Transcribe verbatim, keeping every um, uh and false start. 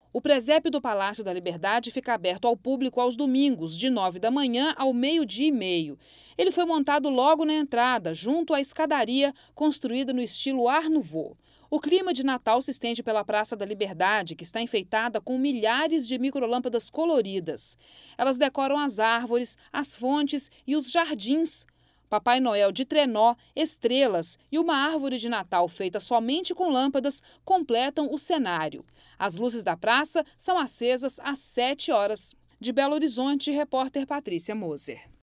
O presépio do Palácio da Liberdade fica aberto ao público aos domingos, de nove da manhã ao meio-dia e meio. Ele foi montado logo na entrada, junto à escadaria construída no estilo Art Nouveau. O clima de Natal se estende pela Praça da Liberdade, que está enfeitada com milhares de microlâmpadas coloridas. Elas decoram as árvores, as fontes e os jardins. Papai Noel de trenó, estrelas e uma árvore de Natal feita somente com lâmpadas completam o cenário. As luzes da praça são acesas às sete horas. De Belo Horizonte, repórter Patrícia Moser.